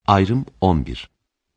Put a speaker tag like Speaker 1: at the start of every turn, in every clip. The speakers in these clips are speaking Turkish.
Speaker 1: Ayrım 11.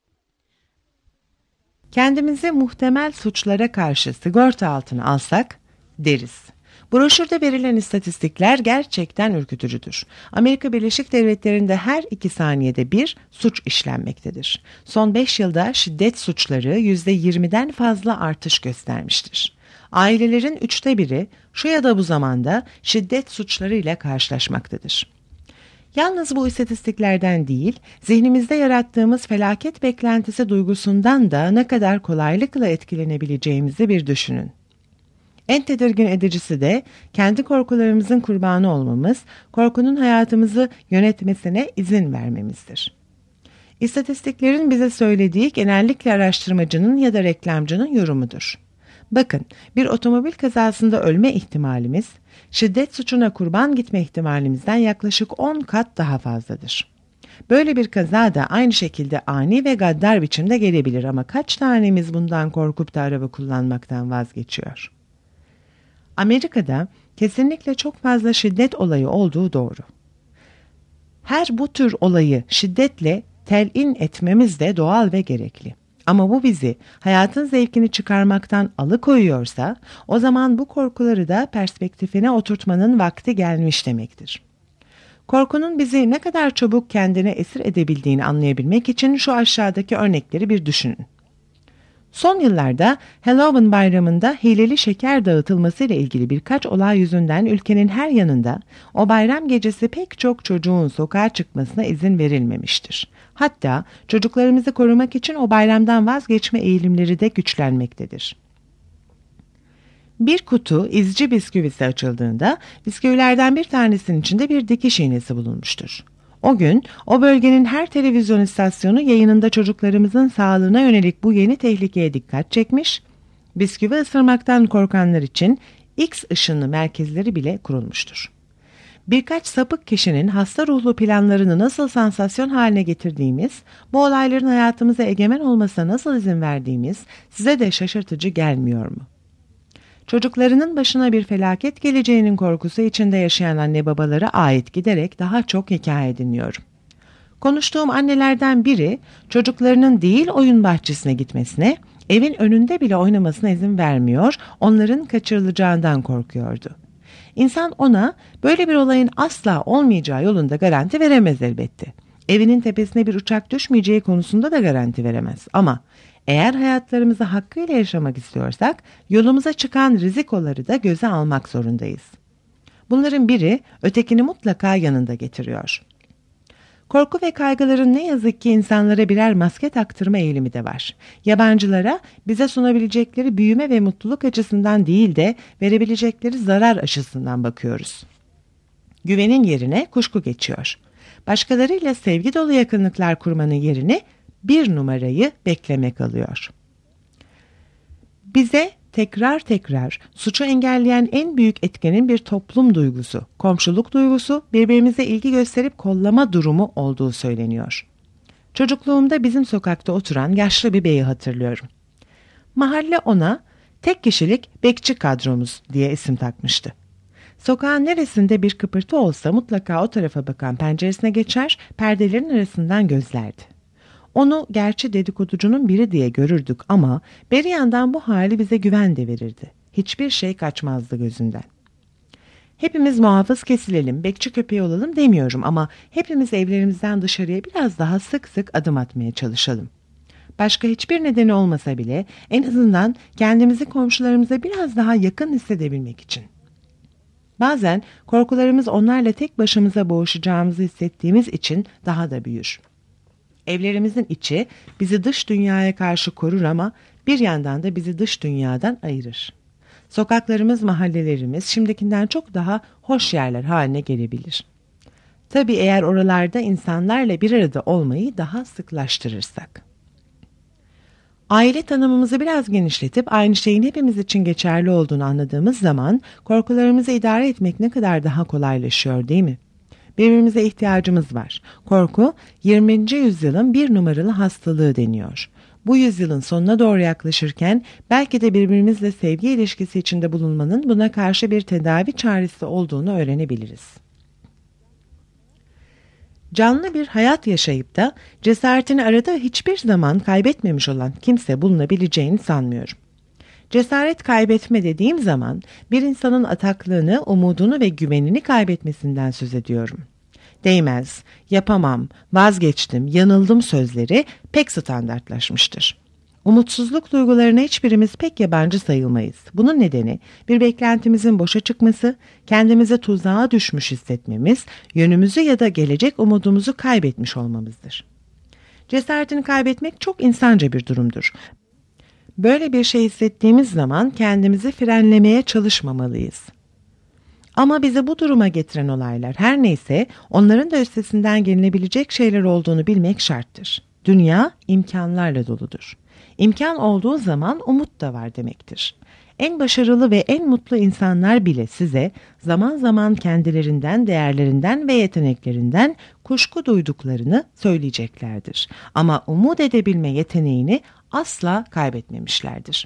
Speaker 2: Kendimizi muhtemel suçlara karşı sigorta altına alsak deriz. Broşürde verilen istatistikler gerçekten ürkütücüdür. Amerika Birleşik Devletleri'nde her 2 saniyede bir suç işlenmektedir. Son 5 yılda şiddet suçları %20'den fazla artış göstermiştir. Ailelerin 3'te biri şu ya da bu zamanda şiddet suçlarıyla karşılaşmaktadır. Yalnız bu istatistiklerden değil, zihnimizde yarattığımız felaket beklentisi duygusundan da ne kadar kolaylıkla etkilenebileceğimizi bir düşünün. En tedirgin edicisi de kendi korkularımızın kurbanı olmamız, korkunun hayatımızı yönetmesine izin vermemizdir. İstatistiklerin bize söylediği genellikle araştırmacının ya da reklamcının yorumudur. Bakın, bir otomobil kazasında ölme ihtimalimiz, şiddet suçuna kurban gitme ihtimalimizden yaklaşık 10 kat daha fazladır. Böyle bir kaza da aynı şekilde ani ve gaddar biçimde gelebilir ama kaç tanemiz bundan korkup da araba kullanmaktan vazgeçiyor? Amerika'da kesinlikle çok fazla şiddet olayı olduğu doğru. Her bu tür olayı şiddetle telin etmemiz de doğal ve gerekli. Ama bu bizi hayatın zevkini çıkarmaktan alıkoyuyorsa o zaman bu korkuları da perspektifine oturtmanın vakti gelmiş demektir. Korkunun bizi ne kadar çabuk kendine esir edebildiğini anlayabilmek için şu aşağıdaki örnekleri bir düşünün. Son yıllarda Halloween bayramında hileli şeker dağıtılmasıyla ilgili birkaç olay yüzünden ülkenin her yanında o bayram gecesi pek çok çocuğun sokağa çıkmasına izin verilmemiştir. Hatta çocuklarımızı korumak için o bayramdan vazgeçme eğilimleri de güçlenmektedir. Bir kutu izci bisküvisi açıldığında bisküvilerden bir tanesinin içinde bir dikiş iğnesi bulunmuştur. O gün o bölgenin her televizyon istasyonu yayınında çocuklarımızın sağlığına yönelik bu yeni tehlikeye dikkat çekmiş, bisküvi ısırmaktan korkanlar için X ışınlı merkezleri bile kurulmuştur. Birkaç sapık kişinin hasta ruhlu planlarını nasıl sansasyon haline getirdiğimiz, bu olayların hayatımıza egemen olmasına nasıl izin verdiğimiz size de şaşırtıcı gelmiyor mu? Çocuklarının başına bir felaket geleceğinin korkusu içinde yaşayan anne babalara ait giderek daha çok hikaye dinliyorum. Konuştuğum annelerden biri çocuklarının değil oyun bahçesine gitmesine, evin önünde bile oynamasına izin vermiyor, onların kaçırılacağından korkuyordu. İnsan ona böyle bir olayın asla olmayacağı yolunda garanti veremez elbette. Evinin tepesine bir uçak düşmeyeceği konusunda da garanti veremez ama eğer hayatlarımızı hakkıyla yaşamak istiyorsak yolumuza çıkan rizikoları da göze almak zorundayız. Bunların biri ötekini mutlaka yanında getiriyor. Korku ve kaygıların ne yazık ki insanlara birer maske taktırma eğilimi de var. Yabancılara bize sunabilecekleri büyüme ve mutluluk açısından değil de verebilecekleri zarar açısından bakıyoruz. Güvenin yerine kuşku geçiyor. Başkalarıyla sevgi dolu yakınlıklar kurmanın yerini bir numarayı beklemek alıyor. Bize tekrar suçu engelleyen en büyük etkenin bir toplum duygusu, komşuluk duygusu, birbirimize ilgi gösterip kollama durumu olduğu söyleniyor. Çocukluğumda bizim sokakta oturan yaşlı bir beyi hatırlıyorum. Mahalle ona tek kişilik bekçi kadromuz diye isim takmıştı. Sokağın neresinde bir kıpırtı olsa mutlaka o tarafa bakan penceresine geçer, perdelerin arasından gözlerdi. Onu gerçi dedikoducunun biri diye görürdük ama bir yandan bu hali bize güven de verirdi. Hiçbir şey kaçmazdı gözünden. Hepimiz muhafız kesilelim, bekçi köpeği olalım demiyorum ama hepimiz evlerimizden dışarıya biraz daha sık sık adım atmaya çalışalım. Başka hiçbir nedeni olmasa bile en azından kendimizi komşularımıza biraz daha yakın hissedebilmek için. Bazen korkularımız onlarla tek başımıza boğuşacağımızı hissettiğimiz için daha da büyür. Evlerimizin içi bizi dış dünyaya karşı korur ama bir yandan da bizi dış dünyadan ayırır. Sokaklarımız, mahallelerimiz şimdikinden çok daha hoş yerler haline gelebilir. Tabii eğer oralarda insanlarla bir arada olmayı daha sıklaştırırsak. Aile tanımımızı biraz genişletip aynı şeyin hepimiz için geçerli olduğunu anladığımız zaman korkularımızı idare etmek ne kadar daha kolaylaşıyor değil mi? Birbirimize ihtiyacımız var. Korku 20. yüzyılın bir numaralı hastalığı deniyor. Bu yüzyılın sonuna doğru yaklaşırken belki de birbirimizle sevgi ilişkisi içinde bulunmanın buna karşı bir tedavi çaresi olduğunu öğrenebiliriz. Canlı bir hayat yaşayıp da cesaretini arada hiçbir zaman kaybetmemiş olan kimse bulunabileceğini sanmıyorum. Cesaret kaybetme dediğim zaman bir insanın ataklığını, umudunu ve güvenini kaybetmesinden söz ediyorum. Değmez, yapamam, vazgeçtim, yanıldım sözleri pek standartlaşmıştır. Umutsuzluk duygularına hiçbirimiz pek yabancı sayılmayız. Bunun nedeni bir beklentimizin boşa çıkması, kendimizi tuzağa düşmüş hissetmemiz, yönümüzü ya da gelecek umudumuzu kaybetmiş olmamızdır. Cesaretini kaybetmek çok insanca bir durumdur. Böyle bir şey hissettiğimiz zaman kendimizi frenlemeye çalışmamalıyız. Ama bizi bu duruma getiren olaylar her neyse onların da üstesinden gelinebilecek şeyler olduğunu bilmek şarttır. Dünya imkanlarla doludur. İmkan olduğu zaman umut da var demektir. En başarılı ve en mutlu insanlar bile size zaman zaman kendilerinden, değerlerinden ve yeteneklerinden kuşku duyduklarını söyleyeceklerdir. Ama umut edebilme yeteneğini asla kaybetmemişlerdir.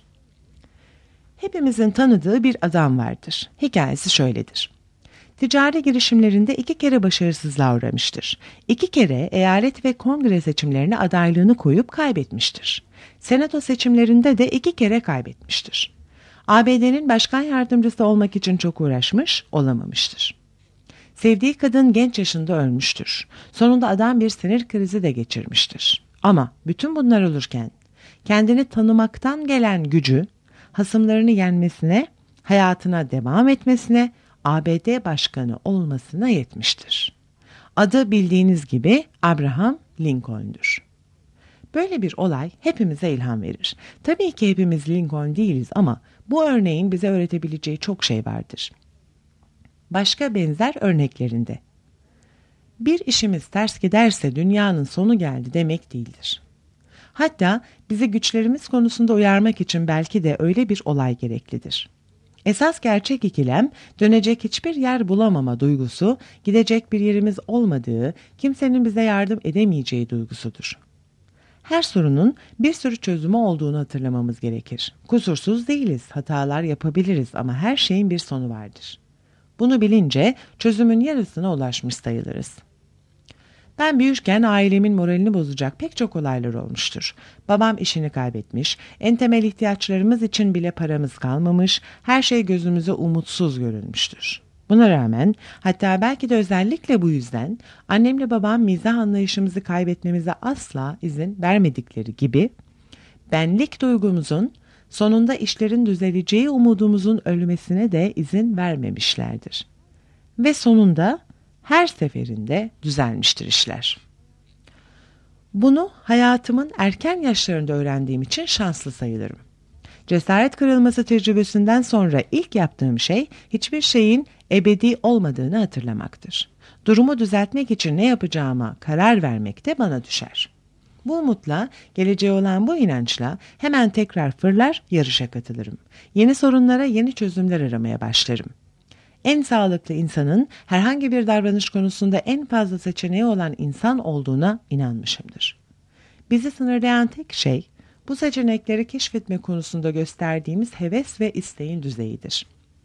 Speaker 2: Hepimizin tanıdığı bir adam vardır. Hikayesi şöyledir. Ticari girişimlerinde 2 kere başarısızlığa uğramıştır. 2 kere eyalet ve kongre seçimlerine adaylığını koyup kaybetmiştir. Senato seçimlerinde de 2 kere kaybetmiştir. ABD'nin başkan yardımcısı olmak için çok uğraşmış, olamamıştır. Sevdiği kadın genç yaşında ölmüştür. Sonunda adam bir sinir krizi de geçirmiştir. Ama bütün bunlar olurken kendini tanımaktan gelen gücü, hasımlarını yenmesine, hayatına devam etmesine, ABD başkanı olmasına yetmiştir. Adı bildiğiniz gibi Abraham Lincoln'dur. Böyle bir olay hepimize ilham verir. Tabii ki hepimiz Lincoln değiliz ama bu örneğin bize öğretebileceği çok şey vardır. Başka benzer örneklerinde. Bir işimiz ters giderse dünyanın sonu geldi demek değildir. Hatta bizi güçlerimiz konusunda uyarmak için belki de öyle bir olay gereklidir. Esas gerçek ikilem, dönecek hiçbir yer bulamama duygusu, gidecek bir yerimiz olmadığı, kimsenin bize yardım edemeyeceği duygusudur. Her sorunun bir sürü çözümü olduğunu hatırlamamız gerekir. Kusursuz değiliz, hatalar yapabiliriz ama her şeyin bir sonu vardır. Bunu bilince çözümün yarısına ulaşmış sayılırız. Ben büyürken ailemin moralini bozacak pek çok olaylar olmuştur. Babam işini kaybetmiş, en temel ihtiyaçlarımız için bile paramız kalmamış, her şey gözümüze umutsuz görünmüştür. Buna rağmen, hatta belki de özellikle bu yüzden annemle babam mizah anlayışımızı kaybetmemize asla izin vermedikleri gibi, benlik duygumuzun sonunda işlerin düzeleceği umudumuzun ölmesine de izin vermemişlerdir. Ve sonunda her seferinde düzelmiştir işler. Bunu hayatımın erken yaşlarında öğrendiğim için şanslı sayılırım. Cesaret kırılması tecrübesinden sonra ilk yaptığım şey hiçbir şeyin ebedi olmadığını hatırlamaktır. Durumu düzeltmek için ne yapacağıma karar vermek de bana düşer. Bu umutla, geleceğe olan bu inançla hemen tekrar fırlar, yarışa katılırım. Yeni sorunlara yeni çözümler aramaya başlarım. En sağlıklı insanın herhangi bir davranış konusunda en fazla seçeneği olan insan olduğuna inanmışımdır. Bizi sınırlayan tek şey, bu seçenekleri keşfetme konusunda gösterdiğimiz heves ve isteğin düzeyidir.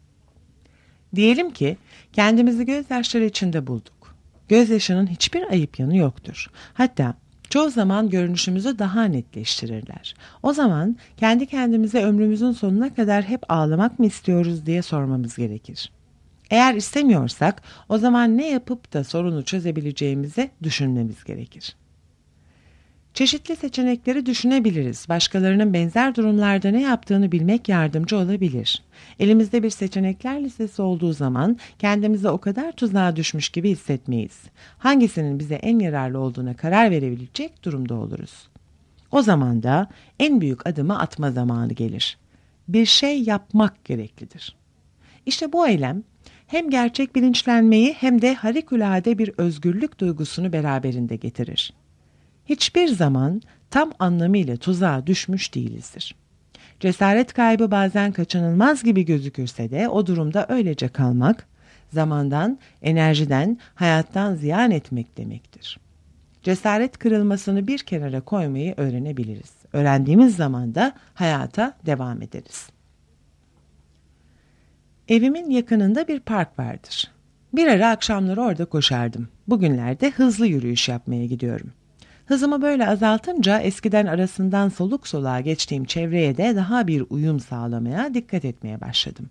Speaker 2: Diyelim ki kendimizi gözyaşları içinde bulduk. Gözyaşının hiçbir ayıp yanı yoktur. Hatta çoğu zaman görünüşümüzü daha netleştirirler. O zaman kendi kendimize ömrümüzün sonuna kadar hep ağlamak mı istiyoruz diye sormamız gerekir. Eğer istemiyorsak o zaman ne yapıp da sorunu çözebileceğimizi düşünmemiz gerekir. Çeşitli seçenekleri düşünebiliriz. Başkalarının benzer durumlarda ne yaptığını bilmek yardımcı olabilir. Elimizde bir seçenekler listesi olduğu zaman kendimizi o kadar tuzağa düşmüş gibi hissetmeyiz. Hangisinin bize en yararlı olduğuna karar verebilecek durumda oluruz. O zaman da en büyük adımı atma zamanı gelir. Bir şey yapmak gereklidir. İşte bu eylem hem gerçek bilinçlenmeyi hem de harikulade bir özgürlük duygusunu beraberinde getirir. Hiçbir zaman tam anlamıyla tuzağa düşmüş değilizdir. Cesaret kaybı bazen kaçınılmaz gibi gözükürse de o durumda öylece kalmak, zamandan, enerjiden, hayattan ziyan etmek demektir. Cesaret kırılmasını bir kenara koymayı öğrenebiliriz. Öğrendiğimiz zaman da hayata devam ederiz. Evimin yakınında bir park vardır. Bir ara akşamları orada koşardım. Bugünlerde hızlı yürüyüş yapmaya gidiyorum. Hızımı böyle azaltınca eskiden arasından soluk soluğa geçtiğim çevreye de daha bir uyum sağlamaya dikkat etmeye başladım.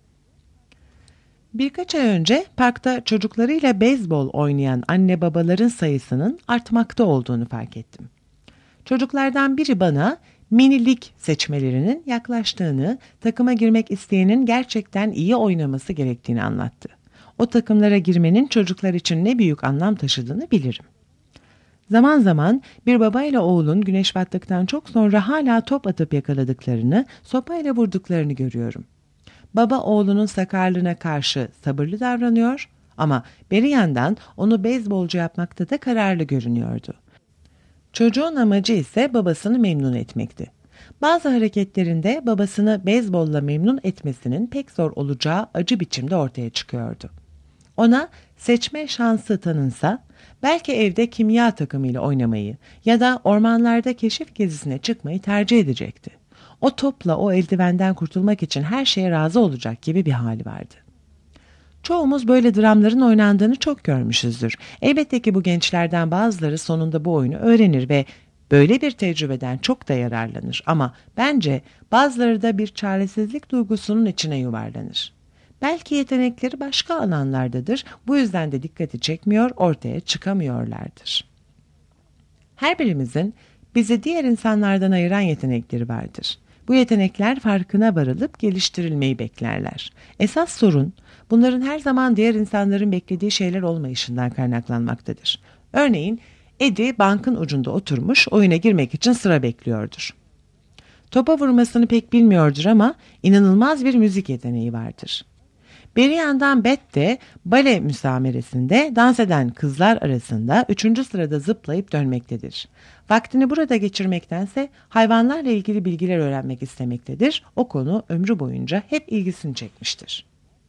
Speaker 2: Birkaç ay önce parkta çocuklarıyla beyzbol oynayan anne babaların sayısının artmakta olduğunu fark ettim. Çocuklardan biri bana mini lig seçmelerinin yaklaştığını, takıma girmek isteyenin gerçekten iyi oynaması gerektiğini anlattı. O takımlara girmenin çocuklar için ne büyük anlam taşıdığını bilirim. Zaman zaman bir babayla oğlun güneş battıktan çok sonra hala top atıp yakaladıklarını, sopayla vurduklarını görüyorum. Baba oğlunun sakarlığına karşı sabırlı davranıyor ama beri yandan onu beyzbolcu yapmakta da kararlı görünüyordu. Çocuğun amacı ise babasını memnun etmekti. Bazı hareketlerinde babasını beyzbolla memnun etmesinin pek zor olacağı acı biçimde ortaya çıkıyordu. Ona seçme şansı tanınsa, belki evde kimya takımıyla oynamayı ya da ormanlarda keşif gezisine çıkmayı tercih edecekti. O topla o eldivenden kurtulmak için her şeye razı olacak gibi bir hali vardı. Çoğumuz böyle dramların oynandığını çok görmüşüzdür. Elbette ki bu gençlerden bazıları sonunda bu oyunu öğrenir ve böyle bir tecrübeden çok da yararlanır. Ama bence bazıları da bir çaresizlik duygusunun içine yuvarlanır. Belki yetenekleri başka alanlardadır, bu yüzden de dikkati çekmiyor, ortaya çıkamıyorlardır. Her birimizin bizi diğer insanlardan ayıran yetenekleri vardır. Bu yetenekler farkına varılıp geliştirilmeyi beklerler. Esas sorun, bunların her zaman diğer insanların beklediği şeyler olmayışından kaynaklanmaktadır. Örneğin, Eddie bankın ucunda oturmuş oyuna girmek için sıra bekliyordur. Topa vurmasını pek bilmiyordur ama inanılmaz bir müzik yeteneği vardır. Bir yandan Beth de bale müsameresinde dans eden kızlar arasında 3. sırada zıplayıp dönmektedir. Vaktini burada geçirmektense hayvanlarla ilgili bilgiler öğrenmek istemektedir. O konu ömrü boyunca hep ilgisini çekmiştir.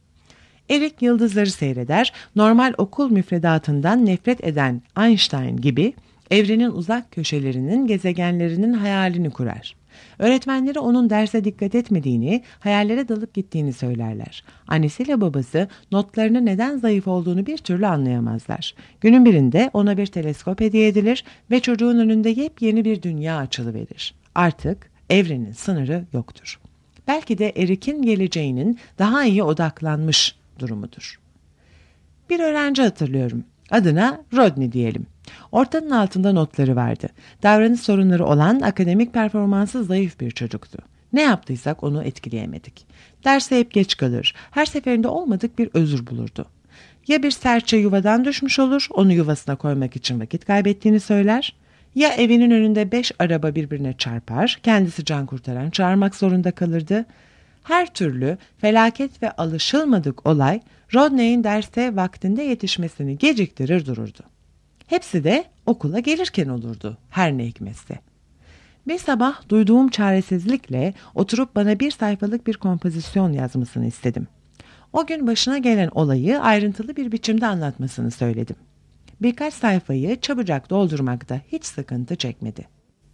Speaker 2: Eric yıldızları seyreder, normal okul müfredatından nefret eden Einstein gibi evrenin uzak köşelerinin gezegenlerinin hayalini kurar. Öğretmenleri onun derse dikkat etmediğini, hayallere dalıp gittiğini söylerler. Annesiyle babası notlarının neden zayıf olduğunu bir türlü anlayamazlar. Günün birinde ona bir teleskop hediye edilir ve çocuğun önünde yepyeni bir dünya açılıverir. Artık evrenin sınırı yoktur. Belki de Eric'in geleceğinin daha iyi odaklanmış durumudur. Bir öğrenci hatırlıyorum. Adına Rodney diyelim. Ortanın altında notları vardı. Davranış sorunları olan, akademik performansı zayıf bir çocuktu. Ne yaptıysak onu etkileyemedik. Derse hep geç kalır. Her seferinde olmadık bir özür bulurdu. Ya bir serçe yuvadan düşmüş olur, onu yuvasına koymak için vakit kaybettiğini söyler. Ya evinin önünde 5 araba birbirine çarpar, kendisi can kurtaran çağırmak zorunda kalırdı. Her türlü felaket ve alışılmadık olay Rodney'in derse vaktinde yetişmesini geciktirir dururdu. Hepsi de okula gelirken olurdu, her ne hikmetse. Bir sabah duyduğum çaresizlikle oturup bana 1 sayfalık bir kompozisyon yazmasını istedim. O gün başına gelen olayı ayrıntılı bir biçimde anlatmasını söyledim. Birkaç sayfayı çabucak doldurmakta hiç sıkıntı çekmedi.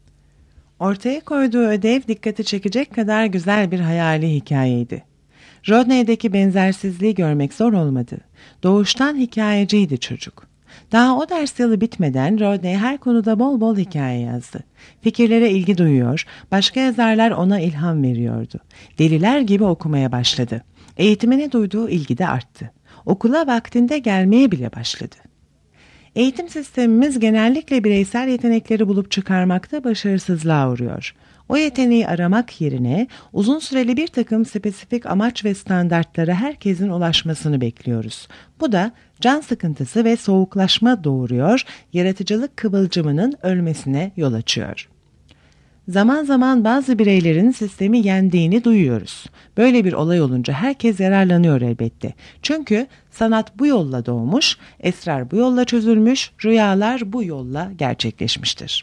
Speaker 2: Ortaya koyduğu ödev dikkati çekecek kadar güzel bir hayali hikayeydi. Rodney'deki benzersizliği görmek zor olmadı. Doğuştan hikayeciydi çocuk. Daha o ders yılı bitmeden Rodney her konuda bol bol hikaye yazdı. Fikirlere ilgi duyuyor, başka yazarlar ona ilham veriyordu. Deliler gibi okumaya başladı. Eğitimine duyduğu ilgi de arttı. Okula vaktinde gelmeye bile başladı. Eğitim sistemimiz genellikle bireysel yetenekleri bulup çıkarmakta başarısızlığa uğruyor. O yeteneği aramak yerine uzun süreli bir takım spesifik amaç ve standartlara herkesin ulaşmasını bekliyoruz. Bu da can sıkıntısı ve soğuklaşma doğuruyor, yaratıcılık kıvılcımının ölmesine yol açıyor. Zaman zaman bazı bireylerin sistemi yendiğini duyuyoruz. Böyle bir olay olunca herkes yararlanıyor elbette. Çünkü sanat bu yolla doğmuş, esrar bu yolla çözülmüş, rüyalar bu yolla gerçekleşmiştir.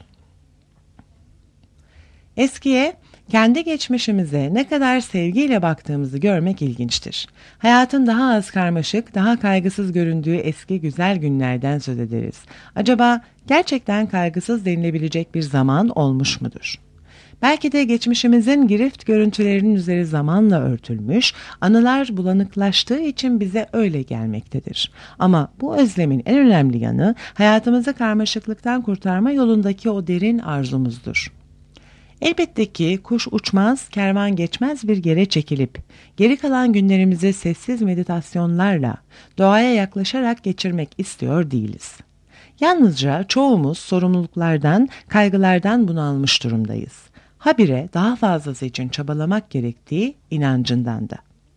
Speaker 2: Eskiye, kendi geçmişimize ne kadar sevgiyle baktığımızı görmek ilginçtir. Hayatın daha az karmaşık, daha kaygısız göründüğü eski güzel günlerden söz ederiz. Acaba gerçekten kaygısız denilebilecek bir zaman olmuş mudur? Belki de geçmişimizin girift görüntülerinin üzeri zamanla örtülmüş, anılar bulanıklaştığı için bize öyle gelmektedir. Ama bu özlemin en önemli yanı hayatımızı karmaşıklıktan kurtarma yolundaki o derin arzumuzdur. Elbette ki kuş uçmaz, kervan geçmez bir yere çekilip, geri kalan günlerimizi sessiz meditasyonlarla, doğaya yaklaşarak geçirmek istiyor değiliz. Yalnızca çoğumuz sorumluluklardan, kaygılardan bunalmış durumdayız. Habire daha fazlası için çabalamak gerektiği inancından da.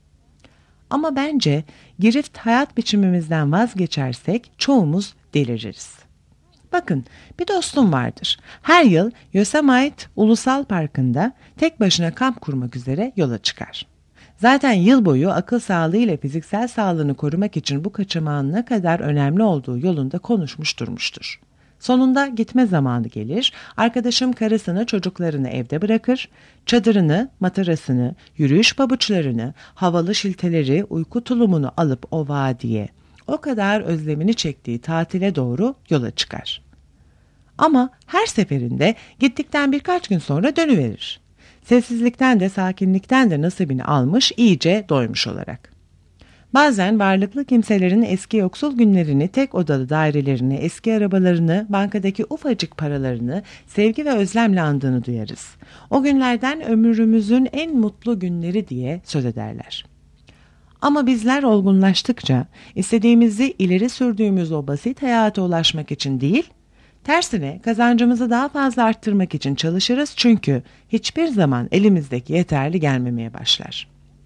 Speaker 2: Ama bence girift hayat biçimimizden vazgeçersek çoğumuz deliririz. Bakın, bir dostum vardır. Her yıl Yosemite Ulusal Parkı'nda tek başına kamp kurmak üzere yola çıkar. Zaten yıl boyu akıl sağlığı ile fiziksel sağlığını korumak için bu kaçamağın ne kadar önemli olduğu yolunda konuşmuş durmuştur. Sonunda gitme zamanı gelir, arkadaşım karısını çocuklarını evde bırakır, çadırını, matarasını, yürüyüş pabuçlarını, havalı şilteleri, uyku tulumunu alıp o vadiye, o kadar özlemini çektiği tatile doğru yola çıkar. Ama her seferinde gittikten birkaç gün sonra dönüverir. Sessizlikten de sakinlikten de nasibini almış, iyice doymuş olarak. Bazen varlıklı kimselerin eski yoksul günlerini, tek odalı dairelerini, eski arabalarını, bankadaki ufacık paralarını sevgi ve özlemle andığını duyarız. O günlerden ömrümüzün en mutlu günleri diye söz ederler. Ama bizler olgunlaştıkça istediğimizi ileri sürdüğümüz o basit hayata ulaşmak için değil, tersine kazancımızı daha fazla arttırmak için çalışırız çünkü hiçbir zaman elimizdeki yeterli gelmemeye başlar.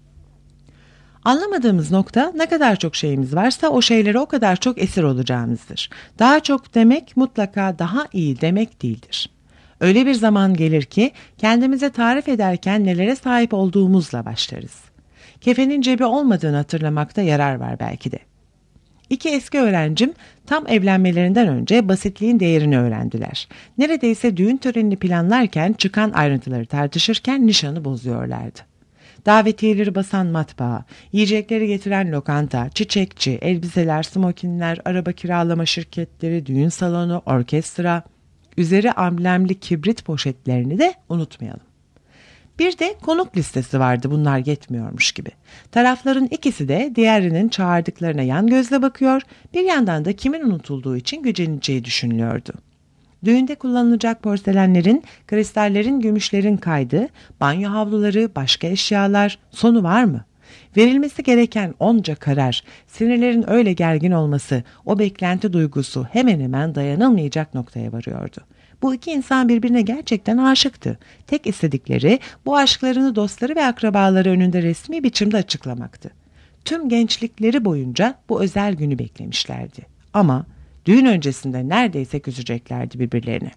Speaker 2: Anlamadığımız nokta ne kadar çok şeyimiz varsa o şeylere o kadar çok esir olacağımızdır. Daha çok demek mutlaka daha iyi demek değildir. Öyle bir zaman gelir ki kendimize tarif ederken nelere sahip olduğumuzla başlarız. Kefenin cebi olmadığını hatırlamakta yarar var belki de. İki eski öğrencim tam evlenmelerinden önce basitliğin değerini öğrendiler. Neredeyse düğün törenini planlarken çıkan ayrıntıları tartışırken nişanı bozuyorlardı. Davetiyeleri basan matbaa, yiyecekleri getiren lokanta, çiçekçi, elbiseler, smokinler, araba kiralama şirketleri, düğün salonu, orkestra, üzeri amblemli kibrit poşetlerini de unutmayalım. Bir de konuk listesi vardı, bunlar yetmiyormuş gibi. Tarafların ikisi de diğerinin çağırdıklarına yan gözle bakıyor, bir yandan da kimin unutulduğu için güceneceği düşünülüyordu. Düğünde kullanılacak porselenlerin, kristallerin, gümüşlerin kaydı, banyo havluları, başka eşyalar, sonu var mı? Verilmesi gereken onca karar, sinirlerin öyle gergin olması, o beklenti duygusu hemen hemen dayanılmayacak noktaya varıyordu. Bu iki insan birbirine gerçekten aşıktı. Tek istedikleri bu aşklarını dostları ve akrabaları önünde resmi biçimde açıklamaktı. Tüm gençlikleri boyunca bu özel günü beklemişlerdi. Ama düğün öncesinde neredeyse küseceklerdi birbirlerine.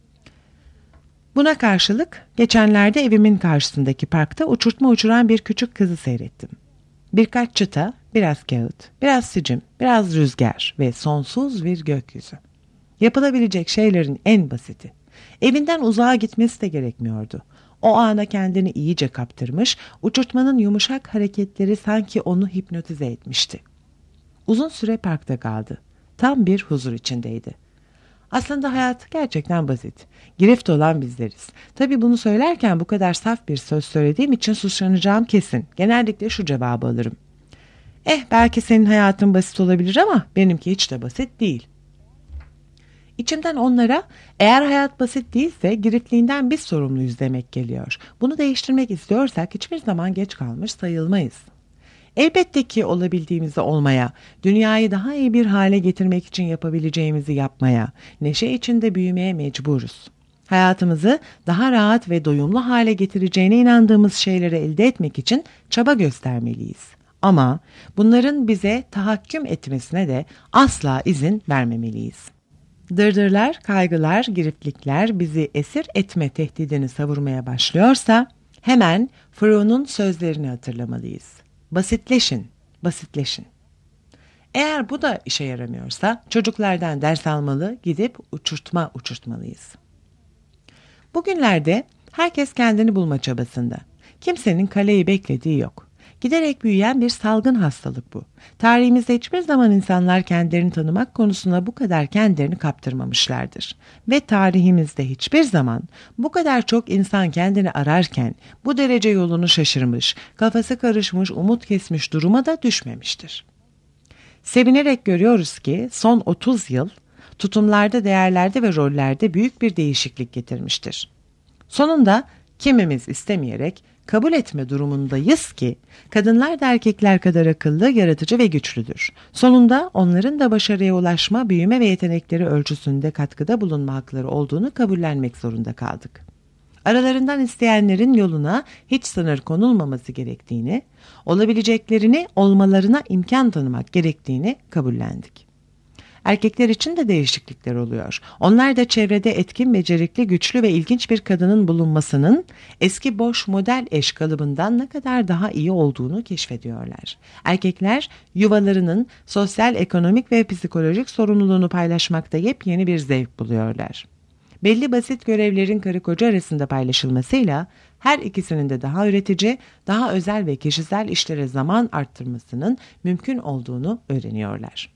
Speaker 2: Buna karşılık geçenlerde evimin karşısındaki parkta uçurtma uçuran bir küçük kızı seyrettim. Birkaç çıta, biraz kağıt, biraz sicim, biraz rüzgar ve sonsuz bir gökyüzü. Yapılabilecek şeylerin en basiti. Evinden uzağa gitmesi de gerekmiyordu. O ana kendini iyice kaptırmış, uçurtmanın yumuşak hareketleri sanki onu hipnotize etmişti. Uzun süre parkta kaldı. Tam bir huzur içindeydi. Aslında hayat gerçekten basit. Girift olan bizleriz. Tabii bunu söylerken bu kadar saf bir söz söylediğim için suçlanacağım kesin. Genellikle şu cevabı alırım. Belki senin hayatın basit olabilir ama benimki hiç de basit değil. İçimden onlara eğer hayat basit değilse giriftliğinden biz sorumluyuz demek geliyor. Bunu değiştirmek istiyorsak hiçbir zaman geç kalmış sayılmayız. Elbette ki olabildiğimizi olmaya, dünyayı daha iyi bir hale getirmek için yapabileceğimizi yapmaya, neşe içinde büyümeye mecburuz. Hayatımızı daha rahat ve doyumlu hale getireceğine inandığımız şeyleri elde etmek için çaba göstermeliyiz. Ama bunların bize tahakküm etmesine de asla izin vermemeliyiz. Dırdırlar, kaygılar, giriftlikler bizi esir etme tehdidini savurmaya başlıyorsa hemen Freud'un sözlerini hatırlamalıyız. Basitleşin, basitleşin. Eğer bu da işe yaramıyorsa çocuklardan ders almalı, gidip uçurtmalıyız. Bugünlerde herkes kendini bulma çabasında. Kimsenin kaleyi beklediği yok. Giderek büyüyen bir salgın hastalık bu. Tarihimizde hiçbir zaman insanlar kendilerini tanımak konusunda bu kadar kendilerini kaptırmamışlardır. Ve tarihimizde hiçbir zaman bu kadar çok insan kendini ararken bu derece yolunu şaşırmış, kafası karışmış, umut kesmiş duruma da düşmemiştir. Sevinerek görüyoruz ki son 30 yıl tutumlarda, değerlerde ve rollerde büyük bir değişiklik getirmiştir. Sonunda kimimiz istemeyerek kabul etme durumundayız ki kadınlar da erkekler kadar akıllı, yaratıcı ve güçlüdür. Sonunda onların da başarıya ulaşma, büyüme ve yetenekleri ölçüsünde katkıda bulunma hakları olduğunu kabullenmek zorunda kaldık. Aralarından isteyenlerin yoluna hiç sınır konulmaması gerektiğini, olabileceklerini olmalarına imkan tanımak gerektiğini kabullendik. Erkekler için de değişiklikler oluyor. Onlar da çevrede etkin, becerikli, güçlü ve ilginç bir kadının bulunmasının eski boş model eş kalıbından ne kadar daha iyi olduğunu keşfediyorlar. Erkekler yuvalarının sosyal, ekonomik ve psikolojik sorumluluğunu paylaşmakta yepyeni bir zevk buluyorlar. Belli basit görevlerin karı koca arasında paylaşılmasıyla her ikisinin de daha üretici, daha özel ve kişisel işlere zaman arttırmasının mümkün olduğunu öğreniyorlar.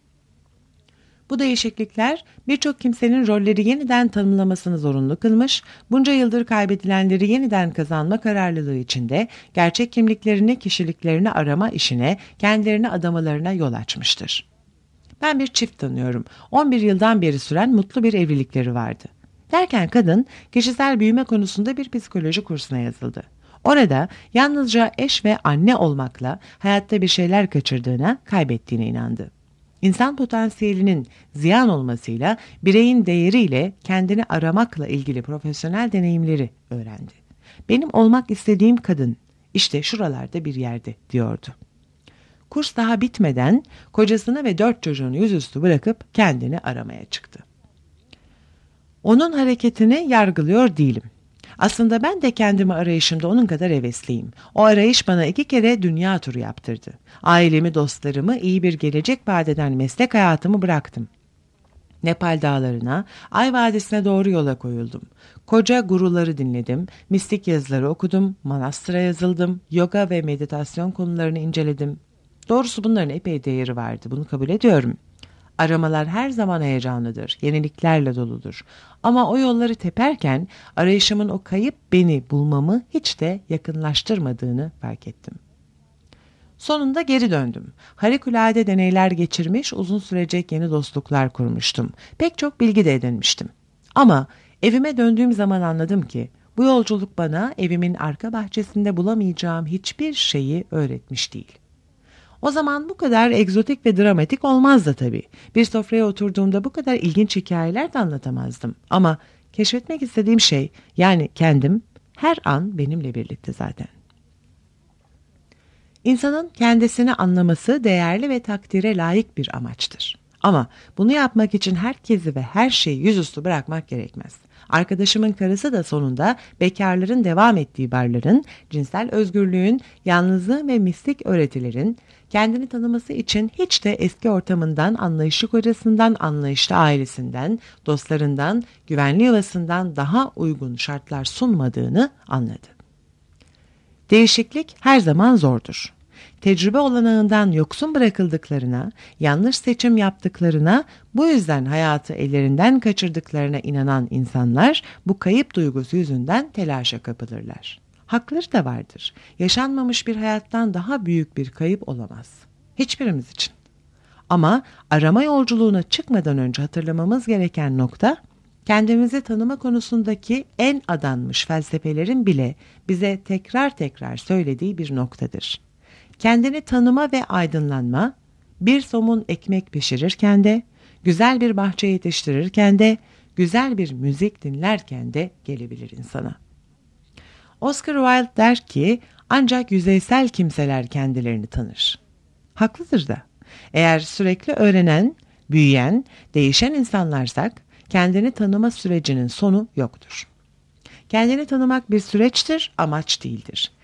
Speaker 2: Bu değişiklikler birçok kimsenin rolleri yeniden tanımlamasını zorunlu kılmış, bunca yıldır kaybedilenleri yeniden kazanma kararlılığı içinde gerçek kimliklerini, kişiliklerini arama işine, kendilerini adamalarına yol açmıştır. Ben bir çift tanıyorum. 11 yıldan beri süren mutlu bir evlilikleri vardı. Derken kadın kişisel büyüme konusunda bir psikoloji kursuna yazıldı. Orada yalnızca eş ve anne olmakla hayatta bir şeyler kaçırdığına, kaybettiğine inandı. İnsan potansiyelinin ziyan olmasıyla bireyin değeriyle kendini aramakla ilgili profesyonel deneyimleri öğrendi. Benim olmak istediğim kadın işte şuralarda bir yerde diyordu. Kurs daha bitmeden kocasını ve 4 çocuğunu yüzüstü bırakıp kendini aramaya çıktı. Onun hareketini yargılıyor değilim. Aslında ben de kendimi arayışımda onun kadar hevesliyim. O arayış bana 2 kere dünya turu yaptırdı. Ailemi, dostlarımı, iyi bir gelecek vaat eden meslek hayatımı bıraktım. Nepal dağlarına, Ay Vadisi'ne doğru yola koyuldum. Koca guruları dinledim, mistik yazıları okudum, manastıra yazıldım, yoga ve meditasyon konularını inceledim. Doğrusu bunların epey değeri vardı, bunu kabul ediyorum. Aramalar her zaman heyecanlıdır, yeniliklerle doludur. Ama o yolları teperken arayışımın o kayıp beni bulmamı hiç de yakınlaştırmadığını fark ettim. Sonunda geri döndüm. Harikulade deneyler geçirmiş, uzun sürecek yeni dostluklar kurmuştum. Pek çok bilgi de edinmiştim. Ama evime döndüğüm zaman anladım ki bu yolculuk bana evimin arka bahçesinde bulamayacağım hiçbir şeyi öğretmiş değil. O zaman bu kadar egzotik ve dramatik olmazdı tabii. Bir sofraya oturduğumda bu kadar ilginç hikayeler de anlatamazdım. Ama keşfetmek istediğim şey, yani kendim, her an benimle birlikte zaten. İnsanın kendisini anlaması değerli ve takdire layık bir amaçtır. Ama bunu yapmak için herkesi ve her şeyi yüzüstü bırakmak gerekmez. Arkadaşımın karısı da sonunda bekarların devam ettiği barların, cinsel özgürlüğün, yalnızlığın ve mistik öğretilerin kendini tanıması için hiç de eski ortamından, anlayışlı kocasından, anlayışlı ailesinden, dostlarından, güvenli yuvasından daha uygun şartlar sunmadığını anladı. Değişiklik her zaman zordur. Tecrübe olanağından yoksun bırakıldıklarına, yanlış seçim yaptıklarına, bu yüzden hayatı ellerinden kaçırdıklarına inanan insanlar bu kayıp duygusu yüzünden telaşa kapılırlar. Hakları da vardır. Yaşanmamış bir hayattan daha büyük bir kayıp olamaz. Hiçbirimiz için. Ama arama yolculuğuna çıkmadan önce hatırlamamız gereken nokta, kendimizi tanıma konusundaki en adanmış felsefelerin bile bize tekrar tekrar söylediği bir noktadır. Kendini tanıma ve aydınlanma, bir somun ekmek pişirirken de, güzel bir bahçe yetiştirirken de, güzel bir müzik dinlerken de gelebilir insana. Oscar Wilde der ki, ancak yüzeysel kimseler kendilerini tanır. Haklıdır da. Eğer sürekli öğrenen, büyüyen, değişen insanlarsak, kendini tanıma sürecinin sonu yoktur. Kendini tanımak bir süreçtir, amaç değildir.